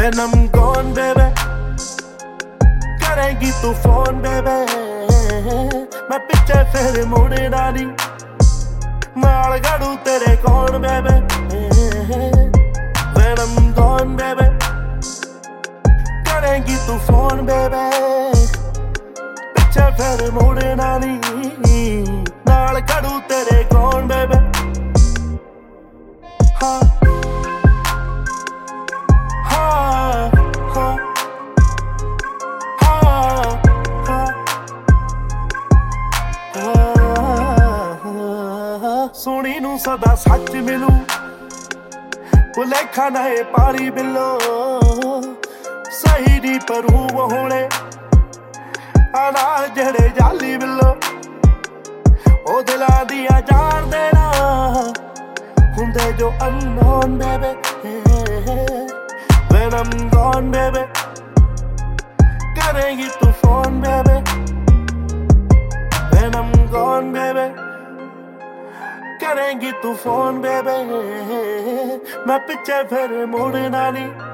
When I'm gone, baby, करेंगी तू phone बेबे, मैं पिछे फिर मुड़ना नहीं, नाल गड़ू तेरे कौन बेबे। When I'm gone, baby, करेंगी तू फोन बेबे, पिछे फिर मुड़ना नहीं, नाल गड़ू तेरे कौन बेबे। हाँ सोनी नू सदा सच मिलू, भुलेखा ना ए पारी बिलो, सही दी परू वो होने आना जड़े जाली बिलो, ओ दिला दिया जान देना हुंदे जो unknown baby। When I'm gone baby, करेंगी तू phone baby। When I'm gone baby, करेंगी तू फोन बेबे, मैं पिछे फिर मुड़ना नहीं।